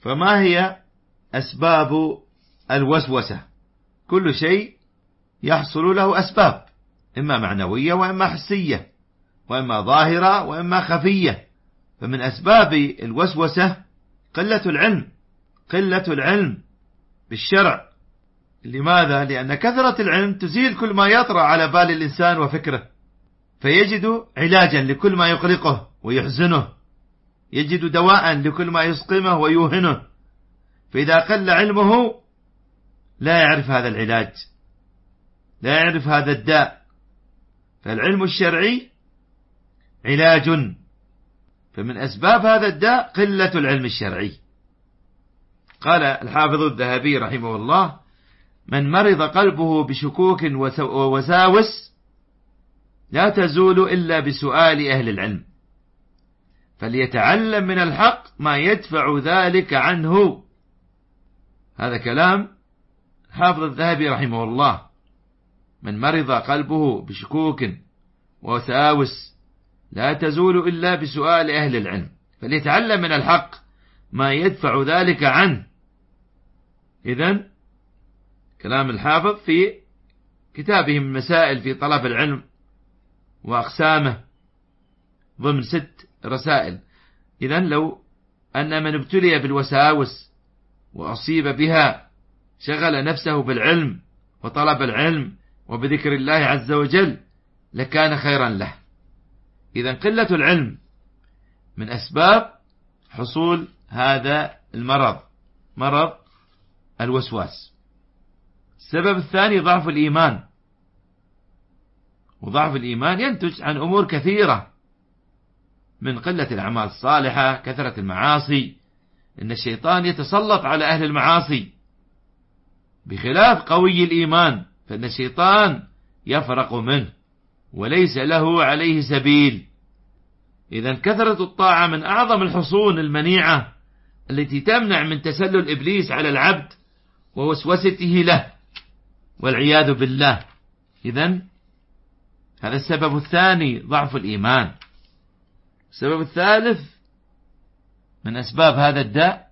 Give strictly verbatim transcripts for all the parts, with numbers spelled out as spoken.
فما هي أسباب الوسوسة؟ كل شيء يحصل له أسباب، إما معنوية وإما حسية، وإما ظاهرة وإما خفية. فمن أسباب الوسوسة قلة العلم، قلة العلم بالشرع. لماذا؟ لأن كثرة العلم تزيل كل ما يطرأ على بال الإنسان وفكره، فيجد علاجا لكل ما يقلقه ويحزنه، يجد دواء لكل ما يسقمه ويوهنه. فإذا قل علمه لا يعرف هذا العلاج، لا يعرف هذا الداء. فالعلم الشرعي علاج، فمن أسباب هذا الداء قلة العلم الشرعي. قال الحافظ الذهبي رحمه الله: من مرض قلبه بشكوك ووساوس لا تزول إلا بسؤال أهل العلم، فليتعلم من الحق ما يدفع ذلك عنه. هذا كلام حافظ الذهبي رحمه الله. من مرض قلبه بشكوك ووساوس لا تزول إلا بسؤال أهل العلم، فليتعلم من الحق ما يدفع ذلك عنه. إذن كلام الحافظ في كتابه من مسائل في طلب العلم وأقسامه ضمن ست رسائل. إذن لو أن من ابتلي بالوساوس وأصيب بها شغل نفسه بالعلم وطلب العلم وبذكر الله عز وجل لكان خيرا له. إذن قلة العلم من أسباب حصول هذا المرض، مرض الوسواس. السبب الثاني ضعف الإيمان، وضعف الإيمان ينتج عن أمور كثيرة، من قلة الأعمال الصالحة، كثرة المعاصي. إن الشيطان يتسلط على أهل المعاصي، بخلاف قوي الإيمان فإن الشيطان يفرق منه وليس له عليه سبيل. إذن كثرة الطاعة من أعظم الحصون المنيعة التي تمنع من تسلل إبليس على العبد ووسوسته له والعياذ بالله. إذن هذا السبب الثاني ضعف الإيمان. السبب الثالث من أسباب هذا الداء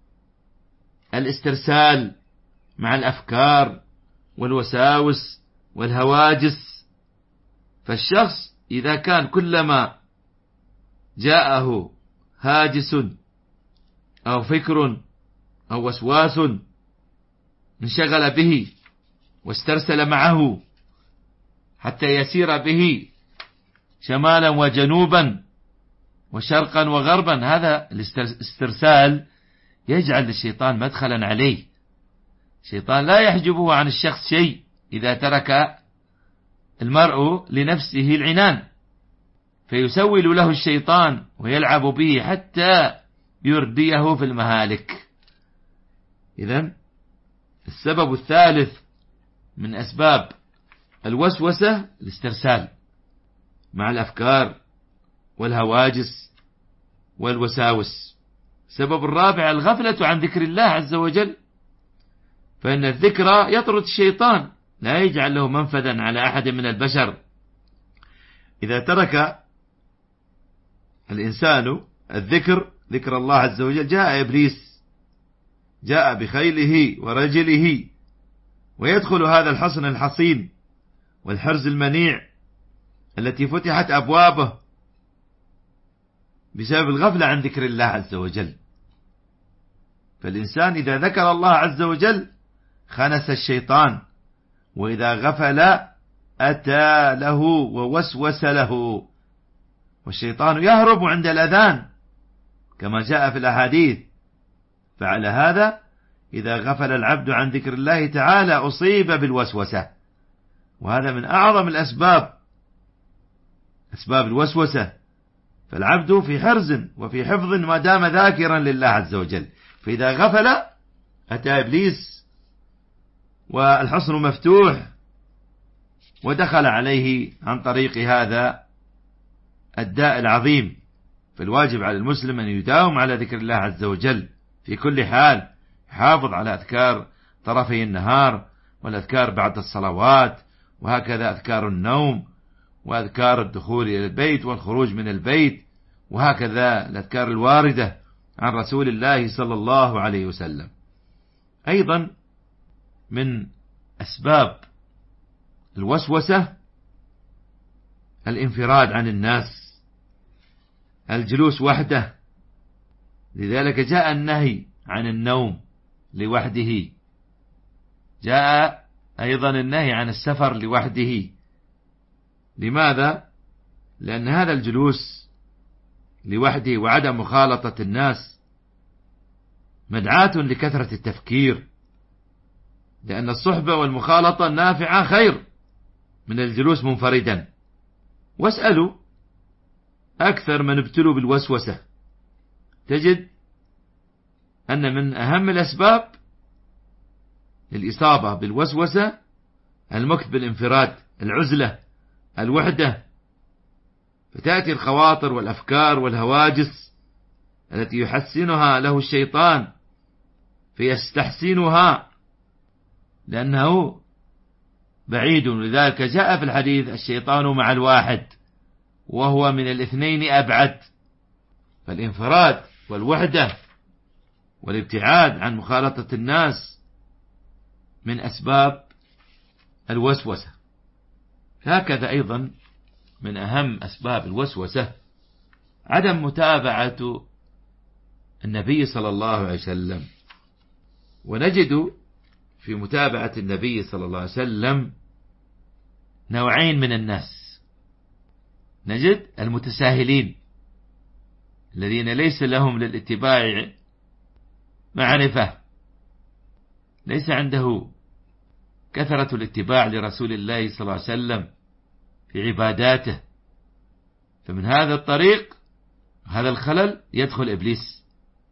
الاسترسال مع الأفكار والوساوس والهواجس. فالشخص إذا كان كلما جاءه هاجس أو فكر أو وسواس انشغل به واسترسل معه حتى يسير به شمالا وجنوبا وشرقا وغربا. هذا الاسترسال يجعل الشيطان مدخلا عليه. الشيطان لا يحجبه عن الشخص شيء إذا ترك المرء لنفسه العنان، فيسول له الشيطان ويلعب به حتى يرديه في المهالك. إذن السبب الثالث من أسباب الوسوسة الاسترسال مع الأفكار والهواجس والوساوس. السبب الرابع الغفلة عن ذكر الله عز وجل، فإن الذكر يطرد الشيطان، لا يجعل له منفذا على أحد من البشر. إذا ترك الإنسان الذكر، ذكر الله عز وجل، جاء إبليس، جاء بخيله ورجله ويدخل هذا الحصن الحصين والحرز المنيع التي فتحت أبوابه بسبب الغفلة عن ذكر الله عز وجل. فالإنسان إذا ذكر الله عز وجل خنس الشيطان، وإذا غفل أتى له ووسوس له، والشيطان يهرب عند الأذان كما جاء في الأحاديث. فعلى هذا إذا غفل العبد عن ذكر الله تعالى أصيب بالوسوسة، وهذا من أعظم الأسباب، أسباب الوسوسة. فالعبد في حرز وفي حفظ ما دام ذاكرا لله عز وجل، فإذا غفل أتى إبليس والحصن مفتوح ودخل عليه عن طريق هذا الداء العظيم. فالواجب على المسلم أن يداوم على ذكر الله عز وجل في كل حال، يحافظ على أذكار طرفي النهار والأذكار بعد الصلوات، وهكذا أذكار النوم وأذكار الدخول إلى البيت والخروج من البيت، وهكذا الأذكار الواردة عن رسول الله صلى الله عليه وسلم. أيضا من أسباب الوسوسة الانفراد عن الناس، الجلوس وحده، لذلك جاء النهي عن النوم لوحده، جاء أيضا النهي عن السفر لوحده. لماذا؟ لأن هذا الجلوس لوحده وعدم مخالطة الناس مدعاة لكثرة التفكير، لأن الصحبة والمخالطة النافعة خير من الجلوس منفردا. واسألوا أكثر من ابتلوا بالوسوسة، تجد أن من أهم الأسباب الإصابة بالوسوسة المكث بالانفراد، العزلة، الوحدة، فتأتي الخواطر والأفكار والهواجس التي يحسنها له الشيطان فيستحسنها لأنه بعيد. لذلك جاء في الحديث: الشيطان مع الواحد وهو من الاثنين أبعد. فالانفراد والوحدة والابتعاد عن مخالطة الناس من أسباب الوسوسة. هكذا أيضا من أهم أسباب الوسوسة عدم متابعة النبي صلى الله عليه وسلم. ونجد في متابعة النبي صلى الله عليه وسلم نوعين من الناس. نجد المتساهلين الذين ليس لهم للاتباع معرفة، ليس عنده كثرة الاتباع لرسول الله صلى الله عليه وسلم في عباداته، فمن هذا الطريق هذا الخلل يدخل إبليس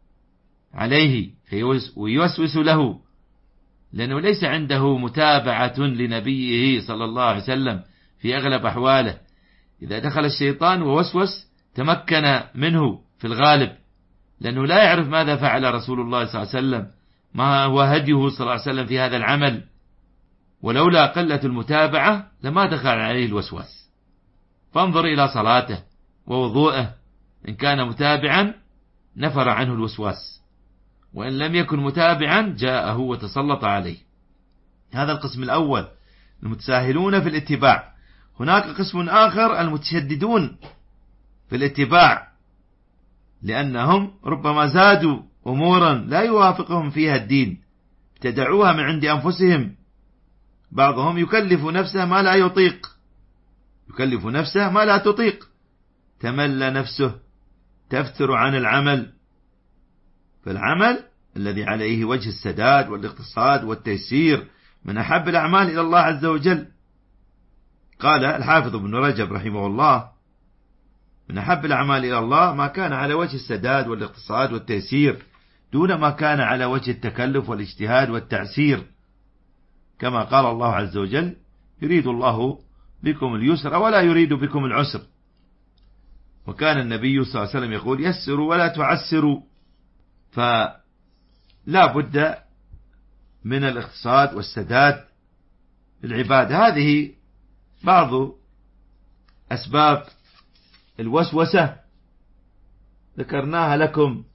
عليه ويوسوس له، لأنه ليس عنده متابعة لنبيه صلى الله عليه وسلم في أغلب أحواله. إذا دخل الشيطان ووسوس تمكن منه في الغالب، لأنه لا يعرف ماذا فعل رسول الله صلى الله عليه وسلم، ما هو هديه صلى الله عليه وسلم في هذا العمل، ولولا قلة المتابعة لما دخل عليه الوسواس. فانظر إلى صلاته ووضوءه، إن كان متابعا نفر عنه الوسواس، وإن لم يكن متابعا جاءه وتسلط عليه. هذا القسم الأول، المتساهلون في الاتباع. هناك قسم آخر المتشددون في الاتباع، لأنهم ربما زادوا أمورا لا يوافقهم فيها الدين، ابتدعوها من عند أنفسهم. بعضهم يكلف نفسه ما لا يطيق، يكلف نفسه ما لا تطيق، تمل نفسه، تفتر عن العمل. فالعمل الذي عليه وجه السداد والاقتصاد والتيسير من أحب الأعمال إلى الله عز وجل. قال الحافظ ابن رجب رحمه الله: من أحب الأعمال إلى الله ما كان على وجه السداد والاقتصاد والتيسير دون ما كان على وجه التكلف والاجتهاد والتعسير، كما قال الله عز وجل: يريد الله بكم اليسر ولا يريد بكم العسر. وكان النبي صلى الله عليه وسلم يقول: يسروا ولا تعسروا. فلا بد من الاقتصاد والسداد العبادة. هذه بعض أسباب الوسوسة ذكرناها لكم